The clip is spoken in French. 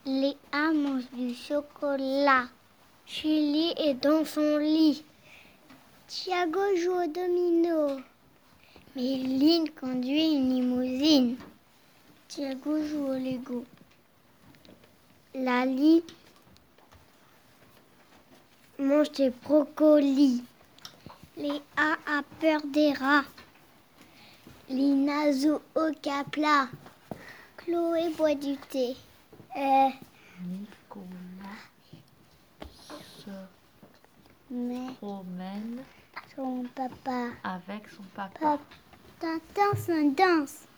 Léa mange du chocolat. Julie est dans son lit. Thiago joue au domino. Méline conduit une limousine. Thiago joue au Lego. Lali mange des brocolis. Léa a peur des rats. Lina joue au capla. Chloé boit du thé. Nicolas se promène Son papa. avec son papa. Tintin, c'est un danse.